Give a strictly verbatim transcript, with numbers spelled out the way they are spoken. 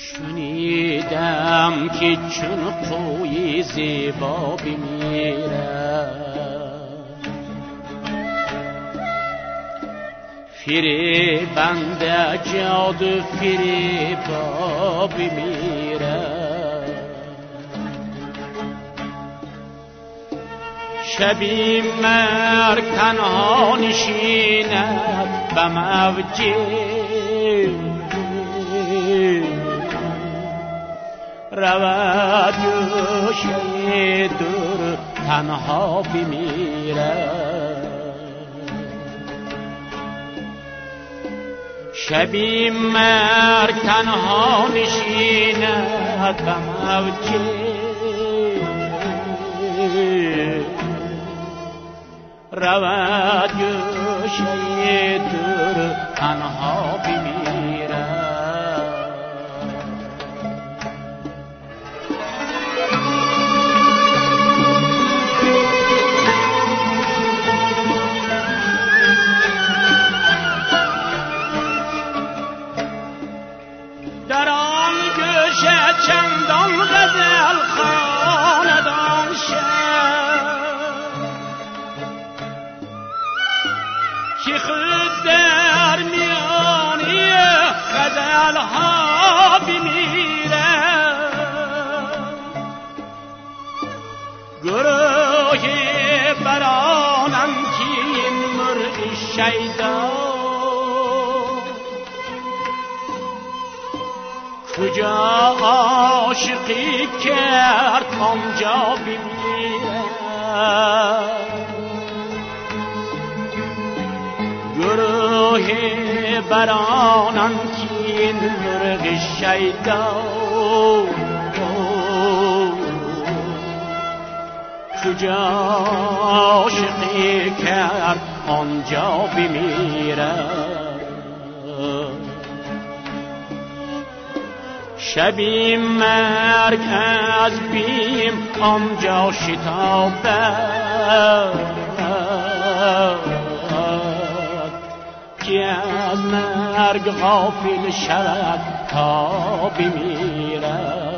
شنیدم که چون قوی زیبا بمیرد، فریبنده جادو فریبا بمیرد. شبی مرگ تنها نشیند به موجه، رود گوشه دور تنها بمیرد. شبی مرگ تنها نشیند به موجه، رود گوشه دور تنها بمیرد. در آن گوشه چندان غزل خواندان شد که خود در میانی غزل ها بمیرد. گروه برانم که این مرغ شیدا کجا عاشقی کرد آنجا بمیرد. گروه برانان که این مرغ شیدا کجا عاشقی کرد آنجا بمیرد. شبی مرگ از بیم آنجا شتابد که از مرگ غافل شود تا بمیرد.